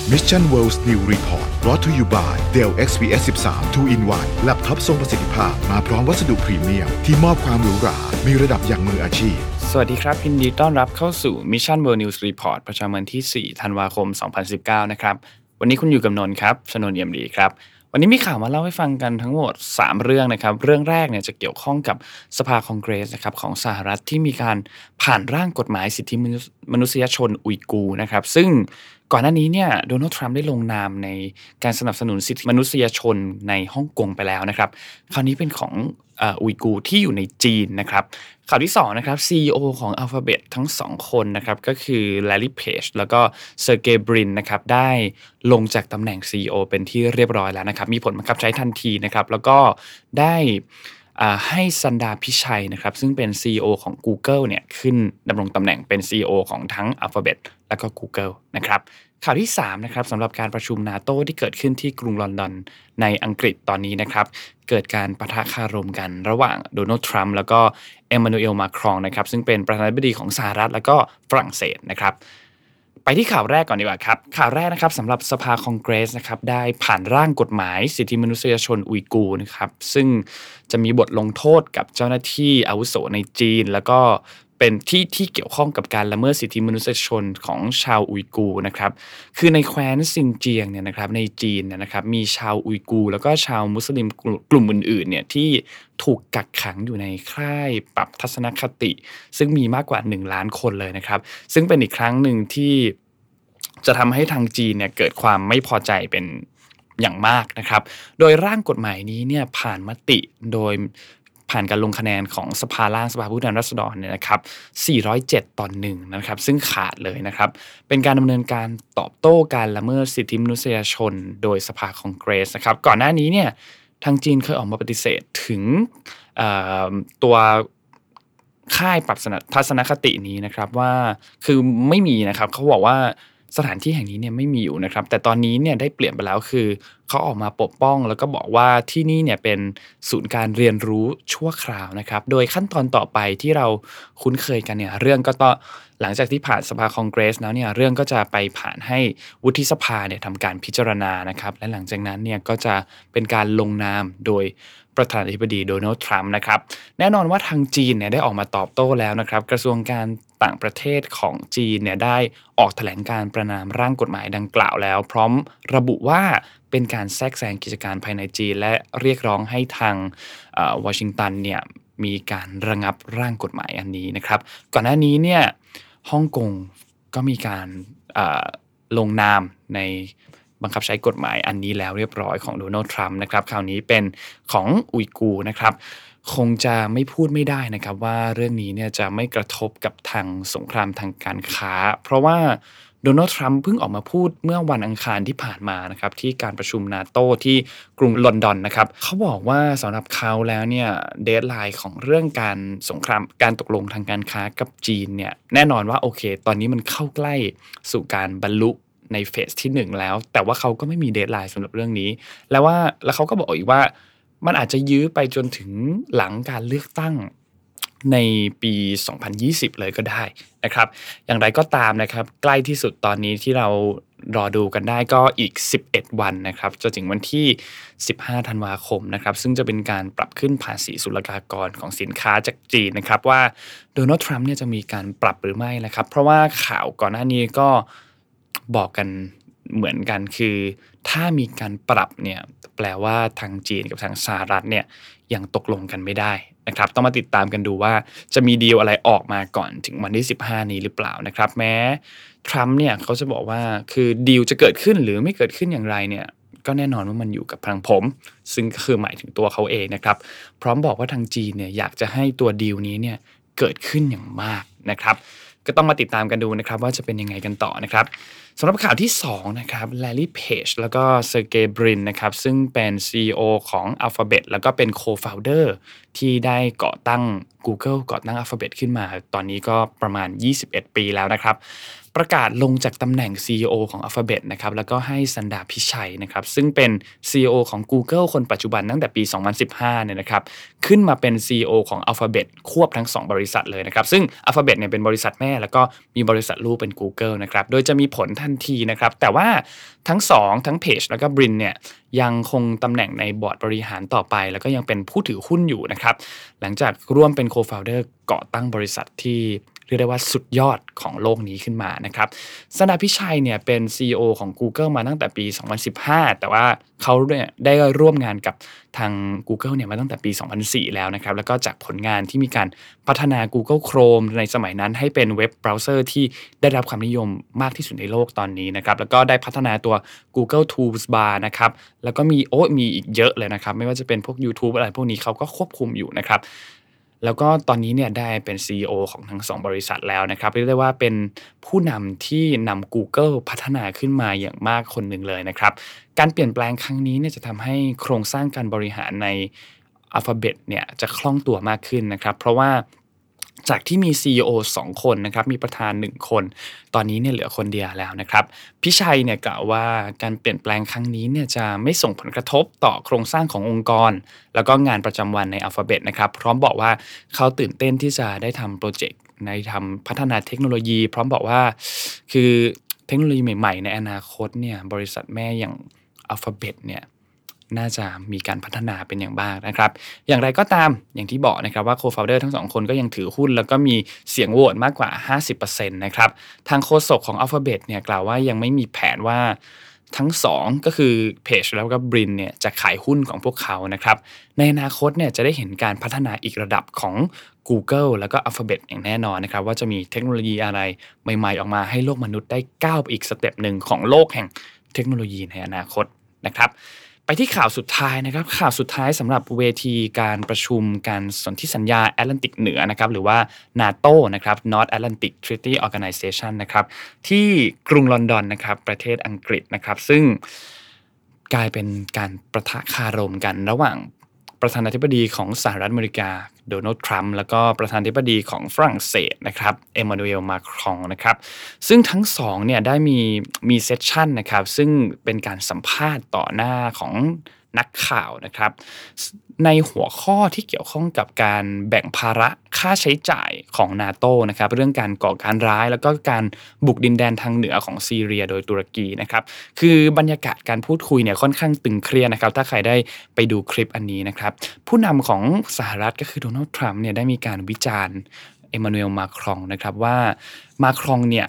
Mission World's New Report brought to you by Dell XPS 13 2-in-1 แล็ปท็อปทรงประสิทธิภาพมาพร้อมวัสดุพรีเมียมที่มอบความหรูหรามีระดับอย่างมืออาชีพสวัสดีครับยินดีต้อนรับเข้าสู่ Mission World News Report ประจำวันที่4ธันวาคม2019นะครับวันนี้คุณอยู่กับนนท์ครับชนนท์เอี่ยมดีครับวันนี้มีข่าวมาเล่าให้ฟังกันทั้งหมด3เรื่องนะครับเรื่องแรกเนี่ยจะเกี่ยวข้องกับสภาคองเกรสนะครับของสหรัฐที่มีการผ่านร่างกฎหมายสิทธิมนุษยชนอุยกูร์นะครับซึ่งก่อนหน้านี้เนี่ยโดนัลด์ทรัมป์ได้ลงนามในการสนับสนุนสิทธิมนุษยชนในฮ่องกงไปแล้วนะครับคราวนี้เป็นของอุยกูร์ที่อยู่ในจีนนะครับข่าวที่2นะครับ CEO ของ Alphabet ทั้ง2คนนะครับก็คือ Larry Page แล้วก็ Sergey Brin นะครับได้ลงจากตำแหน่ง CEO เป็นที่เรียบร้อยแล้วนะครับมีผลบังคับใช้ทันทีนะครับแล้วก็ได้ให้ซันดาพิชัยนะครับซึ่งเป็น CEO ของ Google เนี่ยขึ้นดำรงตำแหน่งเป็น CEO ของทั้ง Alphabet แล้วก็ Google นะครับข่าวที่3นะครับสำหรับการประชุม NATO ที่เกิดขึ้นที่กรุงลอนดอนในอังกฤษตอนนี้นะครับเกิดการปะทะคารมกันระหว่างโดนัลด์ทรัมป์แล้วก็เอมมานูเอลมาครองนะครับซึ่งเป็นประธานาธิบดีของสหรัฐแล้วก็ฝรั่งเศสนะครับไปที่ข่าวแรกก่อนดีกว่าครับข่าวแรกนะครับสำหรับสภาคองเกรสนะครับได้ผ่านร่างกฎหมายสิทธิมนุษยชนอุยกูร์นะครับซึ่งจะมีบทลงโทษกับเจ้าหน้าที่อาวุโสในจีนแล้วก็เป็นที่เกี่ยวข้องกับการละเมิดสิทธิมนุษยชนของชาวอุยกูร์นะครับคือในแคว้นซินเจียงเนี่ยนะครับในจีนเนี่ยนะครับมีชาวอุยกูร์แล้วก็ชาวมุสลิมกลุ่มอื่นๆเนี่ยที่ถูกกักขังอยู่ในค่ายปรับทัศนคติซึ่งมีมากกว่า1ล้านคนเลยนะครับซึ่งเป็นอีกครั้งหนึ่งที่จะทำให้ทางจีนเนี่ยเกิดความไม่พอใจเป็นอย่างมากนะครับโดยร่างกฎหมายนี้เนี่ยผ่านมติโดยผ่านการลงคะแนนของสภาล่างสภาผู้แทนราษฎรเนี่ยนะครับ407ต่อ1นะครับซึ่งขาดเลยนะครับเป็นการดำเนินการตอบโต้การละเมิดสิทธิมนุษยชนโดยสภาคองเกรสนะครับก่อนหน้านี้เนี่ยทางจีนเคยออกมาปฏิเสธถึงตัวค่ายปรับทัศนคตินี้นะครับว่าคือไม่มีนะครับเขาบอกว่าสถานที่แห่งนี้เนี่ยไม่มีอยู่นะครับแต่ตอนนี้เนี่ยได้เปลี่ยนไปแล้วคือเขาออกมาปกป้องแล้วก็บอกว่าที่นี่เนี่ยเป็นศูนย์การเรียนรู้ชั่วคราวนะครับโดยขั้นตอนต่อไปที่เราคุ้นเคยกันเนี่ยเรื่องก็ต้องหลังจากที่ผ่านสภาคองเกรสแล้วเนี่ยเรื่องก็จะไปผ่านให้วุฒิสภาเนี่ยทำการพิจารณานะครับและหลังจากนั้นเนี่ยก็จะเป็นการลงนามโดยประธานาธิบดีโดนัลด์ทรัมป์นะครับแน่นอนว่าทางจีนเนี่ยได้ออกมาตอบโต้แล้วนะครับกระทรวงการต่างประเทศของจีนเนี่ยได้ออกแถลงการประณามร่างกฎหมายดังกล่าวแล้วพร้อมระบุว่าเป็นการแทรกแซงกิจการภายในจีนและเรียกร้องให้ทางวอชิงตันเนี่ยมีการระงับร่างกฎหมายอันนี้นะครับก่อนหน้านี้เนี่ยฮ่องกงก็มีการลงนามในบังคับใช้กฎหมายอันนี้แล้วเรียบร้อยของโดนัลด์ทรัมป์นะครับคราวนี้เป็นของอุยกูร์นะครับคงจะไม่พูดไม่ได้นะครับว่าเรื่องนี้เนี่ยจะไม่กระทบกับทางสงครามทางการค้าเพราะว่าโดนัลด์ทรัมป์เพิ่งออกมาพูดเมื่อวันอังคารที่ผ่านมานะครับที่การประชุม NATO ที่กรุงลอนดอนนะครับเขาบอกว่าสำหรับเขาแล้วเนี่ยเดดไลน์ของเรื่องการสงครามการตกลงทางการค้ากับจีนเนี่ยแน่นอนว่าโอเคตอนนี้มันเข้าใกล้สู่การบรรลุในเฟสที่1แล้วแต่ว่าเขาก็ไม่มีเดดไลน์สำหรับเรื่องนี้แล้วเขาก็บอกอีกว่ามันอาจจะยื้อไปจนถึงหลังการเลือกตั้งในปี2020เลยก็ได้นะครับอย่างไรก็ตามนะครับใกล้ที่สุดตอนนี้ที่เรารอดูกันได้ก็อีก11วันนะครับจนถึงวันที่15ธันวาคมนะครับซึ่งจะเป็นการปรับขึ้นภาษีศุลกากรของสินค้าจากจีนนะครับว่าโดนัลด์ทรัมป์เนี่ยจะมีการปรับหรือไม่นะครับเพราะว่าข่าวก่อนหน้านี้ก็บอกกันเหมือนกันคือถ้ามีการปรับเนี่ยแปลว่าทางจีนกับทางสหรัฐเนี่ยยังตกลงกันไม่ได้นะครับต้องมาติดตามกันดูว่าจะมีดีลอะไรออกมาก่อนถึงวันที่15นี้หรือเปล่านะครับแม้ทรัมป์เนี่ยเขาจะบอกว่าคือดีลจะเกิดขึ้นหรือไม่เกิดขึ้นอย่างไรเนี่ยก็แน่นอนว่ามันอยู่กับทางผมซึ่งก็คือหมายถึงตัวเขาเองนะครับพร้อมบอกว่าทางจีนเนี่ยอยากจะให้ตัวดีลนี้เนี่ยเกิดขึ้นอย่างมากนะครับก็ต้องมาติดตามกันดูนะครับว่าจะเป็นยังไงกันต่อนะครับสำหรับข่าวที่2นะครับ Larry Page แล้วก็ Sergey Brin นะครับซึ่งเป็น CEO ของ Alphabet แล้วก็เป็น Co-founder ที่ได้ก่อตั้ง Google ก่อตั้ง Alphabet ขึ้นมาตอนนี้ก็ประมาณ21ปีแล้วนะครับประกาศลงจากตำแหน่ง CEO ของ Alphabet นะครับแล้วก็ให้สันดาพิชัยนะครับซึ่งเป็น CEO ของ Google คนปัจจุบันตั้งแต่ปี 2015 เนี่ยนะครับขึ้นมาเป็น CEO ของ Alphabet ควบทั้ง2บริษัทเลยนะครับซึ่ง Alphabet เนี่ยเป็นบริษัทแม่แล้วก็มีบริษัทลูกเป็น Google นะครับโดยจะมีผลทันทีนะครับแต่ว่าทั้ง2ทั้ง Page แล้วก็ Brin เนี่ยยังคงตำแหน่งในบอร์ดบริหารต่อไปแล้วก็ยังเป็นผู้ถือหุ้นอยู่นะครับหลังจากร่วมเป็น Co-founder ก่อตั้งบริษัทที่เรียกได้ว่าสุดยอดของโลกนี้ขึ้นมานะครับสันดาพิชัยเนี่ยเป็น CEO ของ Google มาตั้งแต่ปี 2015 แต่ว่าเขาเนี่ยได้ร่วมงานกับทาง Google เนี่ยมาตั้งแต่ปี 2004 แล้วนะครับแล้วก็จากผลงานที่มีการพัฒนา Google Chrome ในสมัยนั้นให้เป็นเว็บเบราว์เซอร์ที่ได้รับความนิยมมากที่สุดในโลกตอนนี้นะครับแล้วก็ได้พัฒนาตัว Google Tools Bar นะครับแล้วก็มีอีกเยอะเลยนะครับไม่ว่าจะเป็นพวก YouTube อะไรพวกนี้เขาก็ควบคุมอยู่นะครับแล้วก็ตอนนี้เนี่ยได้เป็น CEO ของทั้ง2บริษัทแล้วนะครับเรียกได้ว่าเป็นผู้นำที่นำ Google พัฒนาขึ้นมาอย่างมากคนหนึ่งเลยนะครับการเปลี่ยนแปลงครั้งนี้เนี่ยจะทำให้โครงสร้างการบริหารใน Alphabet เนี่ยจะคล่องตัวมากขึ้นนะครับเพราะว่าจากที่มี CEO 2 คนนะครับมีประธาน1คนตอนนี้เนี่ยเหลือคนเดียวแล้วนะครับพิชัยเนี่ยกล่าวว่าการเปลี่ยนแปลงครั้งนี้เนี่ยจะไม่ส่งผลกระทบต่อโครงสร้างขององค์กรแล้วก็งานประจำวันใน Alphabet นะครับพร้อมบอกว่าเขาตื่นเต้นที่จะได้ทำโปรเจกต์ในทำพัฒนาเทคโนโลยีพร้อมบอกว่าคือเทคโนโลยีใหม่ๆในอนาคตเนี่ยบริษัทแม่อย่าง Alphabet เนี่ยน่าจะมีการพัฒนาเป็นอย่างมากนะครับอย่างไรก็ตามอย่างที่บอกนะครับว่า Co-founder ทั้ง2คนก็ยังถือหุ้นแล้วก็มีเสียงโหวตมากกว่า 50% นะครับทางโฆษกของ Alphabet เนี่ยกล่าวว่ายังไม่มีแผนว่าทั้ง2ก็คือ Page แล้วก็ Brin เนี่ยจะขายหุ้นของพวกเขานะครับในอนาคตเนี่ยจะได้เห็นการพัฒนาอีกระดับของ Google แล้วก็ Alphabet อย่างแน่นอนนะครับว่าจะมีเทคโนโลยีอะไรใหม่ๆออกมาให้โลกมนุษย์ได้ก้าวไปอีกสเต็ปหนึ่งของโลกแห่งเทคโนโลยีในอนาคตนะครับไปที่ข่าวสุดท้ายนะครับข่าวสุดท้ายสำหรับเวทีการประชุมการสนธิสัญญาแอตแลนติกเหนือนะครับหรือว่า NATO นะครับ North Atlantic Treaty Organization นะครับที่กรุงลอนดอนนะครับประเทศอังกฤษนะครับซึ่งกลายเป็นการปะทะคารมกันระหว่างประธานาธิบดีของสหรัฐอเมริกาโดนัลด์ทรัมป์แล้วก็ประธานาธิบดีของฝรั่งเศสนะครับเอมมานูเอลมาครองนะครับซึ่งทั้งสองเนี่ยได้มีเซสชั่นนะครับซึ่งเป็นการสัมภาษณ์ต่อหน้าของนักข่าวนะครับในหัวข้อที่เกี่ยวข้องกับการแบ่งภาระค่าใช้จ่ายของ NATO นะครับเรื่องการก่อการร้ายแล้วก็การบุกดินแดนทางเหนือของซีเรียโดยตุรกีนะครับคือบรรยากาศการพูดคุยเนี่ยค่อนข้างตึงเครียดนะครับถ้าใครได้ไปดูคลิปอันนี้นะครับผู้นำของสหรัฐก็คือโดนัลด์ทรัมป์เนี่ยได้มีการวิจารณ์เอมมานูเอลมาครองนะครับว่ามาครองเนี่ย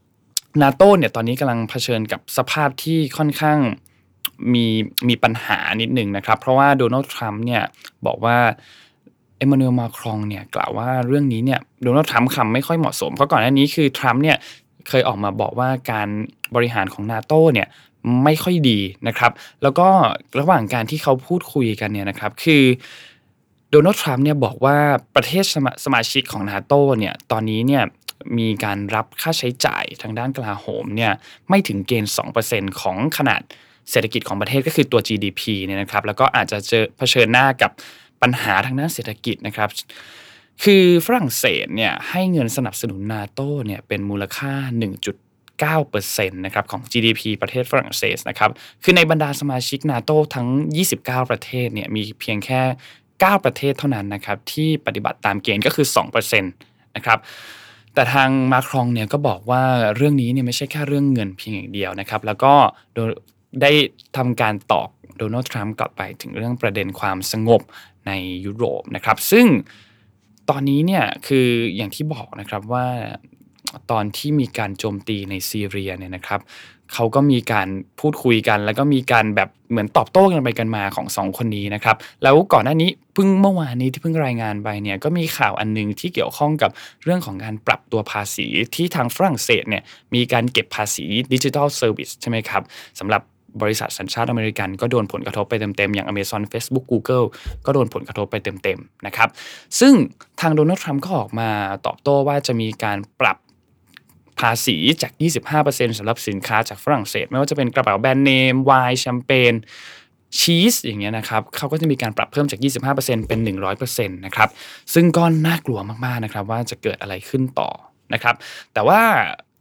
NATO เนี่ยตอนนี้กำลังเผชิญกับสภาพที่ค่อนข้างมีปัญหานิดหนึ่งนะครับเพราะว่าโดนัลด์ทรัมป์เนี่ยบอกว่าเอมมานูเอลมาครองเนี่ยกล่าวว่าเรื่องนี้เนี่ยโดนัลด์ทรัมป์คำไม่ค่อยเหมาะสมเพราะก่อนหน้านี้คือทรัมป์เนี่ยเคยออกมาบอกว่าการบริหารของ NATO เนี่ยไม่ค่อยดีนะครับแล้วก็ระหว่างการที่เขาพูดคุยกันเนี่ยนะครับคือโดนัลด์ทรัมป์เนี่ยบอกว่าประเทศสมาชิกของ NATO เนี่ยตอนนี้เนี่ยมีการรับค่าใช้จ่ายทางด้านกลาโหมเนี่ยไม่ถึงเกณฑ์ 2% ของขนาดเศรษฐกิจของประเทศก็คือตัว GDP เนี่ยนะครับแล้วก็อาจจะเผชิญหน้ากับปัญหาทางด้านเศรษฐกิจนะครับคือฝรั่งเศสเนี่ยให้เงินสนับสนุน NATO เนี่ยเป็นมูลค่า 1.9% นะครับของ GDP ประเทศฝรั่งเศสนะครับคือในบรรดาสมาชิก NATO ทั้ง29ประเทศเนี่ยมีเพียงแค่9ประเทศเท่านั้นนะครับที่ปฏิบัติตามเกณฑ์ก็คือ 2% นะครับแต่ทางมาครองเนี่ยก็บอกว่าเรื่องนี้เนี่ยไม่ใช่แค่เรื่องเงินเพียงอย่างเดียวนะครับแล้วก็ได้ทำการตอบโดนัลด์ทรัมป์กลับไปถึงเรื่องประเด็นความสงบในยุโรปนะครับซึ่งตอนนี้เนี่ยคืออย่างที่บอกนะครับว่าตอนที่มีการโจมตีในซีเรียเนี่ยนะครับเขาก็มีการพูดคุยกันแล้วก็มีการแบบเหมือนตอบโต้กันไปกันมาของ2คนนี้นะครับแล้วก่อนหน้านี้เมื่อวานนี้ที่เพิ่งรายงานไปเนี่ยก็มีข่าวอันนึงที่เกี่ยวข้องกับเรื่องของการปรับตัวภาษีที่ทางฝรั่งเศสเนี่ยมีการเก็บภาษีดิจิทัลเซอร์วิสใช่ไหมครับสำหรับบริษัทสัญชาติอเมริกันก็โดนผลกระทบไปเต็มๆอย่าง Amazon Facebook Google ก็โดนผลกระทบไปเต็มๆนะครับซึ่งทางโดนัลด์ทรัมป์ก็ออกมาตอบโต้ว่าจะมีการปรับภาษีจาก 25% สำหรับสินค้าจากฝรั่งเศสไม่ว่าจะเป็นกระเป๋าแบรนด์เนมไวน์แชมเปญชีสอย่างเงี้ยนะครับเขาก็จะมีการปรับเพิ่มจาก 25% เป็น 100% นะครับซึ่งก็น่ากลัวมากๆนะครับว่าจะเกิดอะไรขึ้นต่อนะครับแต่ว่า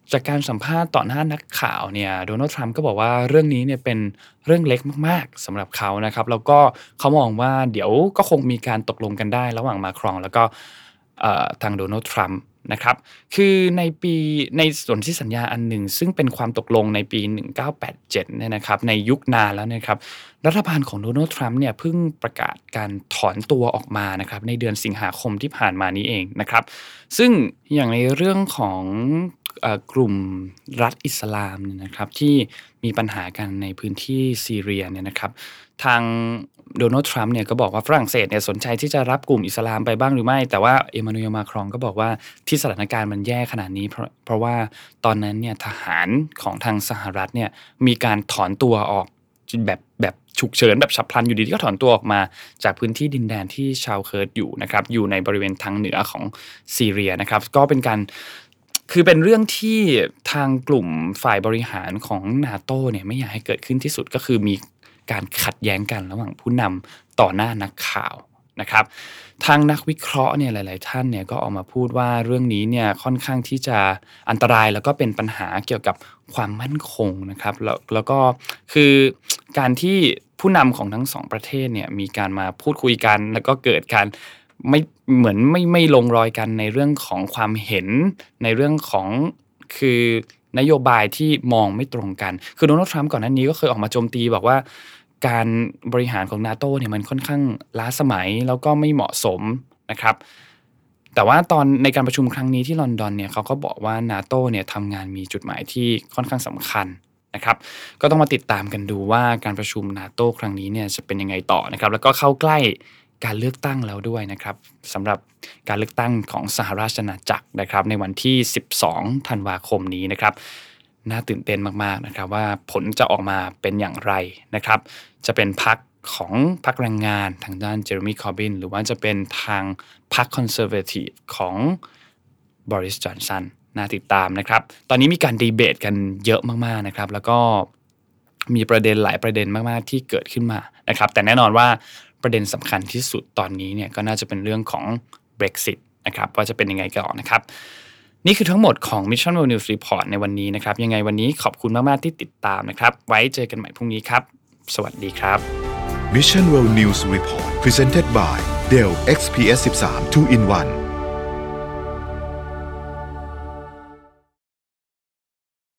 จากการสัมภาษณ์ต่อหน้านักข่าวเนี่ยโดนัลด์ทรัมป์ก็บอกว่าเรื่องนี้เนี่ยเป็นเรื่องเล็กมากๆสำหรับเขานะครับแล้วก็เขามองว่าเดี๋ยวก็คงมีการตกลงกันได้ระหว่างมาครองแล้วก็ทางโดนัลด์ทรัมป์นะครับคือในส่วนที่สัญญาอันหนึ่งซึ่งเป็นความตกลงในปี1987เนี่ยนะครับในยุคนานแล้วนะครับรัฐบาลของโดนัลด์ทรัมป์เนี่ยเพิ่งประกาศการถอนตัวออกมานะครับในเดือนสิงหาคมที่ผ่านมานี้เองนะครับซึ่งอย่างในเรื่องของกลุ่มรัฐอิสลามเนี่ยนะครับที่มีปัญหากันในพื้นที่ซีเรียเนี่ยนะครับทางโดนัลด์ทรัมป์เนี่ยก็บอกว่าฝรั่งเศสเนี่ยสนใจที่จะรับกลุ่มอิสลามไปบ้างหรือไม่แต่ว่าเอมานูเอลมาครองก็บอกว่าที่สถานการณ์มันแย่ขนาดนี้เพราะว่าตอนนั้นเนี่ยทหารของทางสหรัฐเนี่ยมีการถอนตัวออกแบบฉุกเฉินแบบฉับพลันอยู่ดีก็ถอนตัวออกมาจากพื้นที่ดินแดนที่ชาวเคิร์ดอยู่นะครับอยู่ในบริเวณทางเหนือของซีเรียนะครับก็เป็นการคือเป็นเรื่องที่ทางกลุ่มฝ่ายบริหารของ NATO เนี่ยไม่อยากให้เกิดขึ้นที่สุดก็คือมีการขัดแย้งกันระหว่างผู้นำต่อหน้านักข่าวนะครับทางนักวิเคราะห์เนี่ยหลายๆท่านเนี่ยก็ออกมาพูดว่าเรื่องนี้เนี่ยค่อนข้างที่จะอันตรายแล้วก็เป็นปัญหาเกี่ยวกับความมั่นคงนะครับแล้วก็คือการที่ผู้นำของทั้งสองประเทศเนี่ยมีการมาพูดคุยกันแล้วก็เกิดการไม่ลงรอยกันในเรื่องของความเห็นในเรื่องของคือนโยบายที่มองไม่ตรงกันคือโดนัลด์ทรัมป์ก่อนหน้านี้ก็เคยออกมาโจมตีบอกว่าการบริหารของ NATO เนี่ยมันค่อนข้างล้าสมัยแล้วก็ไม่เหมาะสมนะครับแต่ว่าตอนในการประชุมครั้งนี้ที่ลอนดอนเนี่ยเขาก็บอกว่า NATO เนี่ยทำงานมีจุดหมายที่ค่อนข้างสำคัญนะครับก็ต้องมาติดตามกันดูว่าการประชุม NATO ครั้งนี้เนี่ยจะเป็นยังไงต่อนะครับแล้วก็เข้าใกล้การเลือกตั้งแล้วด้วยนะครับสำหรับการเลือกตั้งของสหราชอาณาจักรนะครับในวันที่12ธันวาคมนี้นะครับน่าตื่นเต้นมากๆนะครับว่าผลจะออกมาเป็นอย่างไรนะครับจะเป็นพรรคของพรรคแรงงานทางด้านเจอร์มี่คอร์บินหรือว่าจะเป็นทางพรรคคอนเซอร์เวทีฟของบริส จอนสันน่าติดตามนะครับตอนนี้มีการดีเบตกันเยอะมากๆนะครับแล้วก็มีประเด็นหลายประเด็นมากๆที่เกิดขึ้นมานะครับแต่แน่นอนว่าประเด็นสำคัญที่สุดตอนนี้เนี่ยก็น่าจะเป็นเรื่องของ Brexit นะครับว่าจะเป็นยังไงก่อนนะครับนี่คือทั้งหมดของ Mission World News Report ในวันนี้นะครับยังไงวันนี้ขอบคุณมากๆที่ติดตามนะครับไว้เจอกันใหม่พรุ่งนี้ครับสวัสดีครับ Mission World News Report Presented by Dell XPS 13 2-in-1